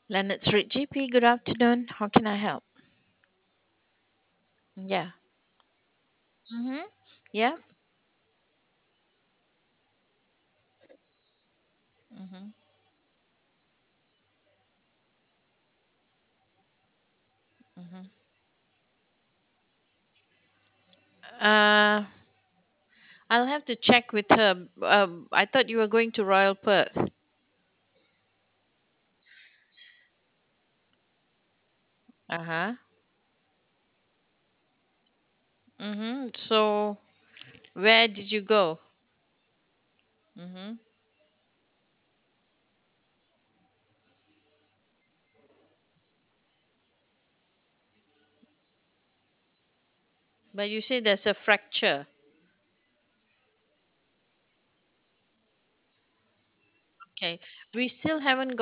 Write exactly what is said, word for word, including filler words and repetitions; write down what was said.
Leonard Street G P, good afternoon. How can I help? Yeah. Mm-hmm. Yeah. Mm-hmm. Mm-hmm. Uh, I'll have to check with her. Um, I thought you were going to Royal Perth. Uh-huh. Mm-hmm. So, where did you go? Mm-hmm. But you say there's a fracture. Okay. We still haven't